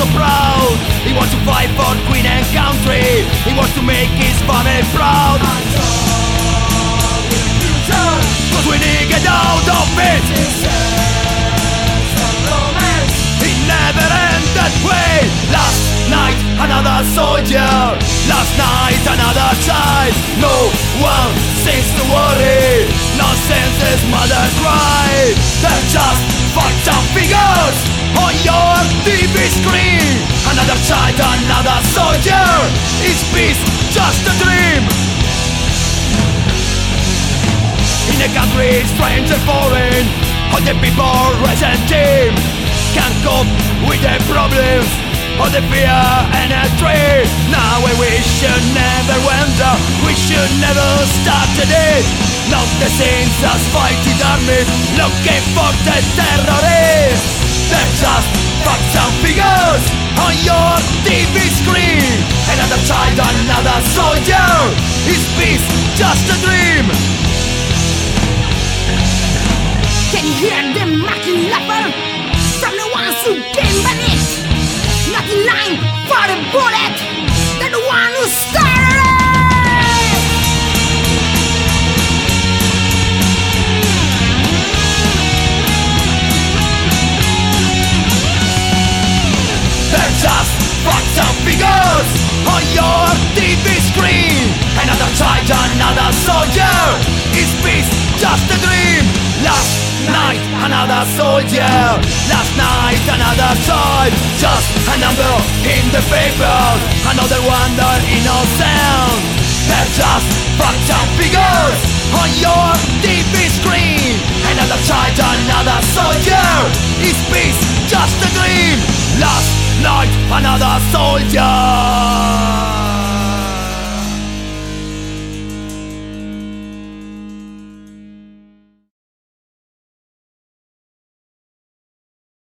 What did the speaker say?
so proud. He wants to fight for Queen and country. He wants to make his family proud. Cause we need to get out of it. It never ended that way. Last night another soldier, last night another child. No one seems to worry, no sense his mother cried. They're just fucked up figures on your TV screen. Another child, another soldier. Is peace just a dream? In a country strange and foreign, all the people resent him. Can't cope with their problems, all the fear and hatred. Now we should never wonder, we should never start today. Not the scenes as fighting armies looking for the terrorists. They're just fucked up figures on your TV screen. Another child, another soldier. Is peace just a dream? Can you hear the mocking laughter from the ones who came beneath? Not in line for the bullet, they're the one who started it. They're just fucked up figures on your TV screen. Another child, another soldier. Is peace just a dream? Last night another soldier, last night another child. Just a number in the paper, another one that innocent. They're just fucked up figures on your TV screen. Another child, another soldier. Is peace just a dream? Last night another soldier.